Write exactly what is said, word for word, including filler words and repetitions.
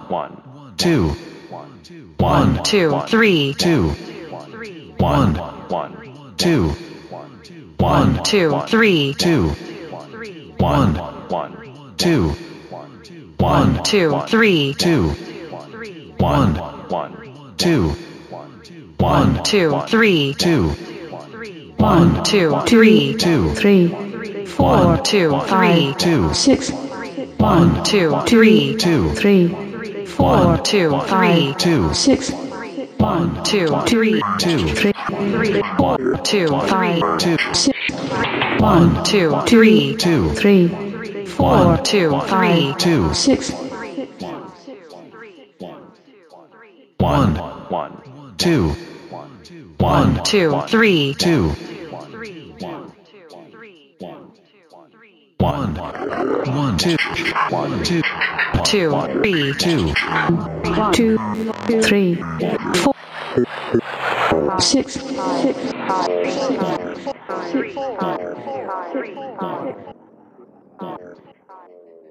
two, one, two, three, two, one, two, one, two, three, two, one, two, one, two, three, two, one, two, one, two, three, two, one, two, three, two, three, four, two, three, two, six, one, two, three, two, three, four, two, three, two, six, one, two, three, two, three, two, three, two, six, one, two, three, two, three, four, two, three, two, six, one, two, one, two, three, two, one, one, two, two, two, three, two, two, three, four, six, six,